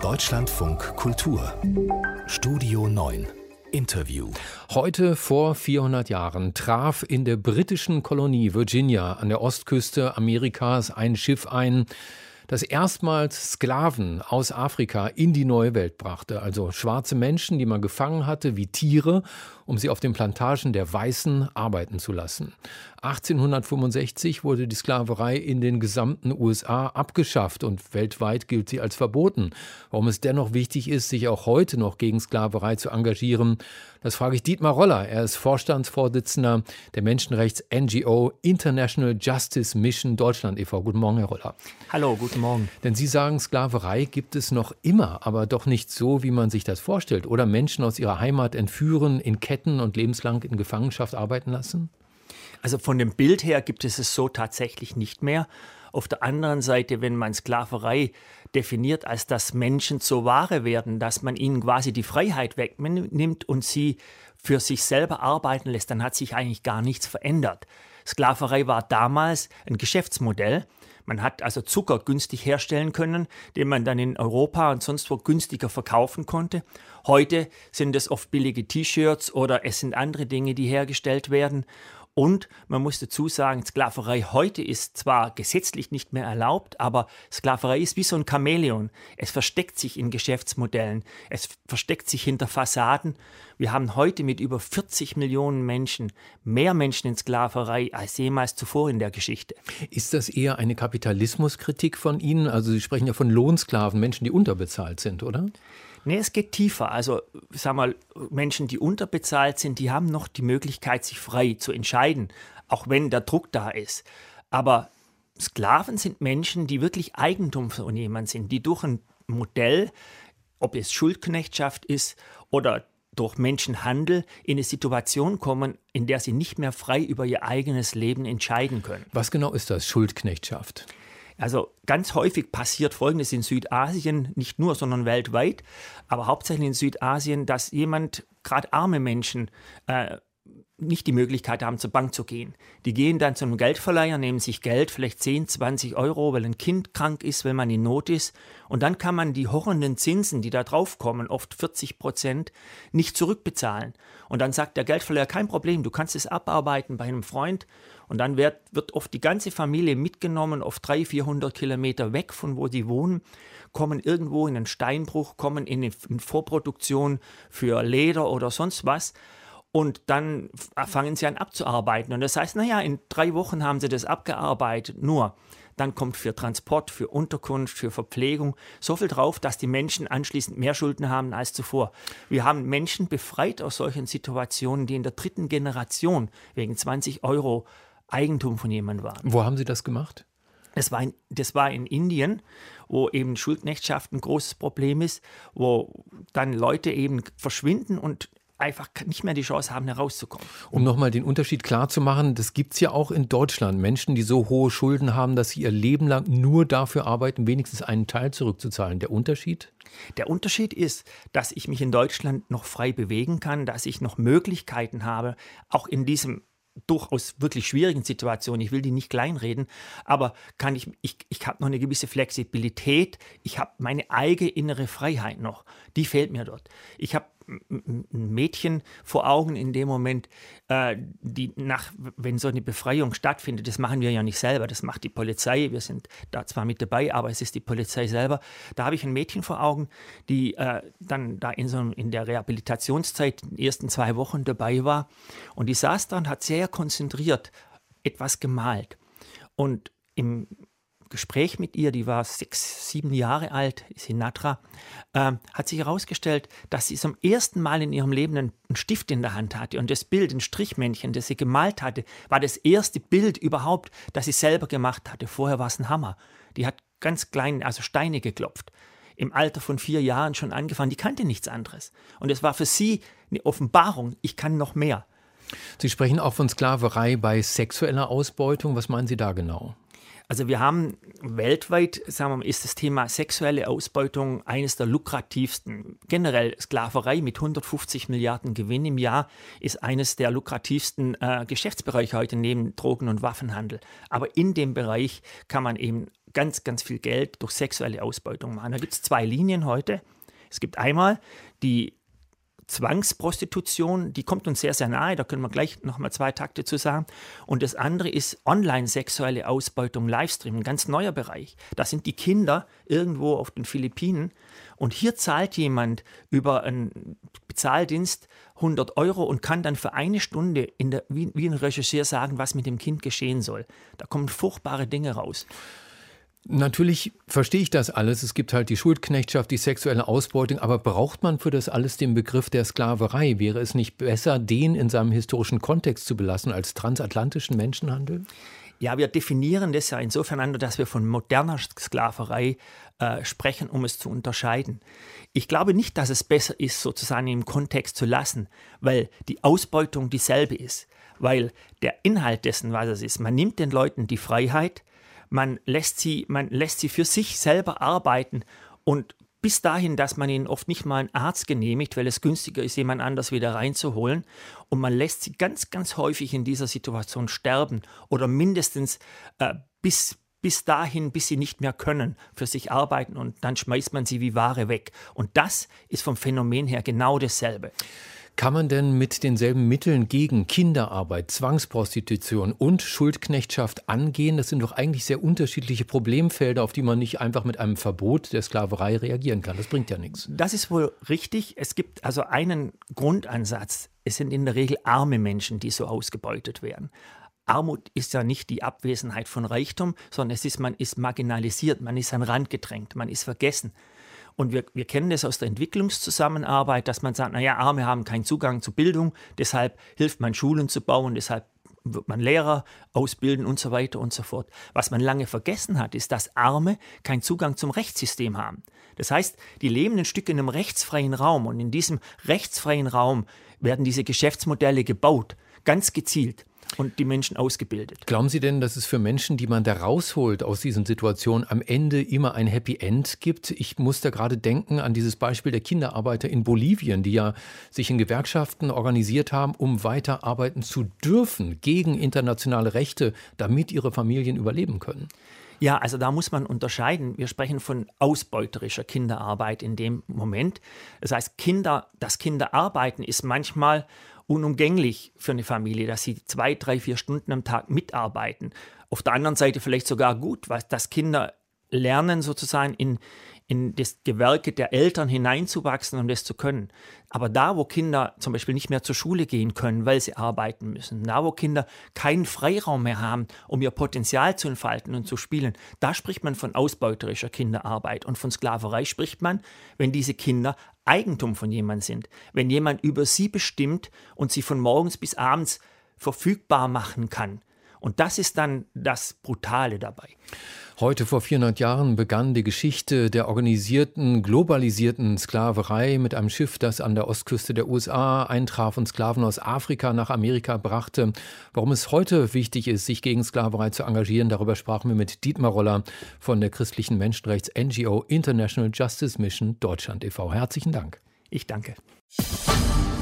Deutschlandfunk Kultur Studio 9 Interview. Heute vor 400 Jahren traf in der britischen Kolonie Virginia an der Ostküste Amerikas ein Schiff ein, das erstmals Sklaven aus Afrika in die neue Welt brachte. Also schwarze Menschen, die man gefangen hatte wie Tiere, um sie auf den Plantagen der Weißen arbeiten zu lassen. 1865 wurde die Sklaverei in den gesamten USA abgeschafft und weltweit gilt sie als verboten. Warum es dennoch wichtig ist, sich auch heute noch gegen Sklaverei zu engagieren, das frage ich Dietmar Roller. Er ist Vorstandsvorsitzender der Menschenrechts-NGO International Justice Mission Deutschland e.V. Guten Morgen, Herr Roller. Hallo, guten Morgen. Denn Sie sagen, Sklaverei gibt es noch immer, aber doch nicht so, wie man sich das vorstellt. Oder Menschen aus ihrer Heimat entführen, in Ketten und lebenslang in Gefangenschaft arbeiten lassen? Also von dem Bild her gibt es so tatsächlich nicht mehr. Auf der anderen Seite, wenn man Sklaverei definiert, als dass Menschen zur Ware werden, dass man ihnen quasi die Freiheit wegnimmt und sie für sich selber arbeiten lässt, dann hat sich eigentlich gar nichts verändert. Sklaverei war damals ein Geschäftsmodell. Man hat also Zucker günstig herstellen können, den man dann in Europa und sonst wo günstiger verkaufen konnte. Heute sind es oft billige T-Shirts oder es sind andere Dinge, die hergestellt werden. Und man muss dazu sagen, Sklaverei heute ist zwar gesetzlich nicht mehr erlaubt, aber Sklaverei ist wie so ein Chamäleon. Es versteckt sich in Geschäftsmodellen, es versteckt sich hinter Fassaden. Wir haben heute mit über 40 Millionen Menschen mehr Menschen in Sklaverei als jemals zuvor in der Geschichte. Ist das eher eine Kapitalismuskritik von Ihnen? Also Sie sprechen ja von Lohnsklaven, Menschen, die unterbezahlt sind, oder? Nee, es geht tiefer. Also, sag mal, Menschen, die unterbezahlt sind, die haben noch die Möglichkeit, sich frei zu entscheiden, auch wenn der Druck da ist. Aber Sklaven sind Menschen, die wirklich Eigentum von jemandem sind, die durch ein Modell, ob es Schuldknechtschaft ist oder durch Menschenhandel, in eine Situation kommen, in der sie nicht mehr frei über ihr eigenes Leben entscheiden können. Was genau ist das, Schuldknechtschaft? Also ganz häufig passiert Folgendes in Südasien, nicht nur, sondern weltweit, aber hauptsächlich in Südasien, dass jemand, gerade arme Menschen, nicht die Möglichkeit haben, zur Bank zu gehen. Die gehen dann zu einem Geldverleiher, nehmen sich Geld, vielleicht 10, 20 Euro, weil ein Kind krank ist, weil man in Not ist. Und dann kann man die horrenden Zinsen, die da drauf kommen, oft 40%, nicht zurückbezahlen. Und dann sagt der Geldverleiher, kein Problem, du kannst es abarbeiten bei einem Freund. Und dann wird oft die ganze Familie mitgenommen, oft 300, 400 Kilometer weg von wo sie wohnen, kommen irgendwo in einen Steinbruch, kommen in Vorproduktion für Leder oder sonst was. Und dann fangen sie an abzuarbeiten. Und das heißt, in 3 Wochen haben sie das abgearbeitet. Nur, dann kommt für Transport, für Unterkunft, für Verpflegung so viel drauf, dass die Menschen anschließend mehr Schulden haben als zuvor. Wir haben Menschen befreit aus solchen Situationen, die in der 3. Generation wegen 20 Euro Eigentum von jemandem waren. Wo haben Sie das gemacht? Das war in Indien, wo eben Schuldknechtschaft ein großes Problem ist, wo dann Leute eben verschwinden und einfach nicht mehr die Chance haben, herauszukommen. Um nochmal den Unterschied klar zu machen, das gibt es ja auch in Deutschland. Menschen, die so hohe Schulden haben, dass sie ihr Leben lang nur dafür arbeiten, wenigstens einen Teil zurückzuzahlen. Der Unterschied? Der Unterschied ist, dass ich mich in Deutschland noch frei bewegen kann, dass ich noch Möglichkeiten habe, auch in diesem durchaus wirklich schwierigen Situation, ich will die nicht kleinreden, aber ich habe noch eine gewisse Flexibilität, ich habe meine eigene innere Freiheit noch, die fehlt mir dort. Ich habe ein Mädchen vor Augen in dem Moment, wenn so eine Befreiung stattfindet, das machen wir ja nicht selber, das macht die Polizei, wir sind da zwar mit dabei, aber es ist die Polizei selber. Da habe ich ein Mädchen vor Augen, die dann da in der Rehabilitationszeit in den ersten 2 Wochen dabei war und die saß da und hat sehr konzentriert etwas gemalt. Und im Gespräch mit ihr, die war 6, 7 Jahre alt, ist in Natra, hat sich herausgestellt, dass sie zum ersten Mal in ihrem Leben einen Stift in der Hand hatte und das Bild, ein Strichmännchen, das sie gemalt hatte, war das erste Bild überhaupt, das sie selber gemacht hatte. Vorher war es ein Hammer. Die hat ganz klein, also Steine geklopft. Im Alter von 4 Jahren schon angefangen, die kannte nichts anderes. Und es war für sie eine Offenbarung, ich kann noch mehr. Sie sprechen auch von Sklaverei bei sexueller Ausbeutung. Was meinen Sie da genau? Also wir haben weltweit, sagen wir mal, ist das Thema sexuelle Ausbeutung eines der lukrativsten. Generell Sklaverei mit 150 Milliarden Gewinn im Jahr ist eines der lukrativsten Geschäftsbereiche heute neben Drogen- und Waffenhandel. Aber in dem Bereich kann man eben ganz, ganz viel Geld durch sexuelle Ausbeutung machen. Da gibt es 2 Linien heute. Es gibt einmal die Zwangsprostitution, die kommt uns sehr, sehr nahe, da können wir gleich nochmal 2 Takte zu sagen. Und das andere ist Online-sexuelle Ausbeutung, Livestream, ein ganz neuer Bereich. Da sind die Kinder irgendwo auf den Philippinen und hier zahlt jemand über einen Bezahldienst 100 € und kann dann für eine Stunde wie ein Regisseur sagen, was mit dem Kind geschehen soll. Da kommen furchtbare Dinge raus. Natürlich verstehe ich das alles. Es gibt halt die Schuldknechtschaft, die sexuelle Ausbeutung. Aber braucht man für das alles den Begriff der Sklaverei? Wäre es nicht besser, den in seinem historischen Kontext zu belassen als transatlantischen Menschenhandel? Ja, wir definieren das ja insofern anders, dass wir von moderner Sklaverei sprechen, um es zu unterscheiden. Ich glaube nicht, dass es besser ist, sozusagen im Kontext zu lassen, weil die Ausbeutung dieselbe ist. Weil der Inhalt dessen, was es ist, man nimmt den Leuten die Freiheit, man lässt sie für sich selber arbeiten und bis dahin, dass man ihnen oft nicht mal einen Arzt genehmigt, weil es günstiger ist, jemand anders wieder reinzuholen. Und man lässt sie ganz, ganz häufig in dieser Situation sterben oder mindestens bis dahin, bis sie nicht mehr können, für sich arbeiten und dann schmeißt man sie wie Ware weg. Und das ist vom Phänomen her genau dasselbe. Kann man denn mit denselben Mitteln gegen Kinderarbeit, Zwangsprostitution und Schuldknechtschaft angehen? Das sind doch eigentlich sehr unterschiedliche Problemfelder, auf die man nicht einfach mit einem Verbot der Sklaverei reagieren kann. Das bringt ja nichts. Das ist wohl richtig. Es gibt also einen Grundansatz. Es sind in der Regel arme Menschen, die so ausgebeutet werden. Armut ist ja nicht die Abwesenheit von Reichtum, sondern man ist marginalisiert, man ist an den Rand gedrängt, man ist vergessen. Und wir kennen das aus der Entwicklungszusammenarbeit, dass man sagt, naja, Arme haben keinen Zugang zu Bildung, deshalb hilft man Schulen zu bauen, deshalb wird man Lehrer ausbilden und so weiter und so fort. Was man lange vergessen hat, ist, dass Arme keinen Zugang zum Rechtssystem haben. Das heißt, die leben ein Stück in einem rechtsfreien Raum und in diesem rechtsfreien Raum werden diese Geschäftsmodelle gebaut, ganz gezielt. Und die Menschen ausgebildet. Glauben Sie denn, dass es für Menschen, die man da rausholt aus diesen Situationen, am Ende immer ein Happy End gibt? Ich muss da gerade denken an dieses Beispiel der Kinderarbeiter in Bolivien, die ja sich in Gewerkschaften organisiert haben, um weiter arbeiten zu dürfen gegen internationale Rechte, damit ihre Familien überleben können. Ja, also da muss man unterscheiden. Wir sprechen von ausbeuterischer Kinderarbeit in dem Moment. Das heißt, das Kinderarbeiten ist manchmal unumgänglich für eine Familie, dass sie 2, 3, 4 Stunden am Tag mitarbeiten. Auf der anderen Seite vielleicht sogar gut, dass Kinder lernen, sozusagen in das Gewerke der Eltern hineinzuwachsen, um das zu können. Aber da, wo Kinder zum Beispiel nicht mehr zur Schule gehen können, weil sie arbeiten müssen, da, wo Kinder keinen Freiraum mehr haben, um ihr Potenzial zu entfalten und zu spielen, da spricht man von ausbeuterischer Kinderarbeit. Und von Sklaverei spricht man, wenn diese Kinder Eigentum von jemandem sind. Wenn jemand über sie bestimmt und sie von morgens bis abends verfügbar machen kann. Und das ist dann das Brutale dabei. Heute vor 400 Jahren begann die Geschichte der organisierten, globalisierten Sklaverei mit einem Schiff, das an der Ostküste der USA eintraf und Sklaven aus Afrika nach Amerika brachte. Warum es heute wichtig ist, sich gegen Sklaverei zu engagieren, darüber sprachen wir mit Dietmar Roller von der christlichen Menschenrechts-NGO International Justice Mission Deutschland e.V. Herzlichen Dank. Ich danke.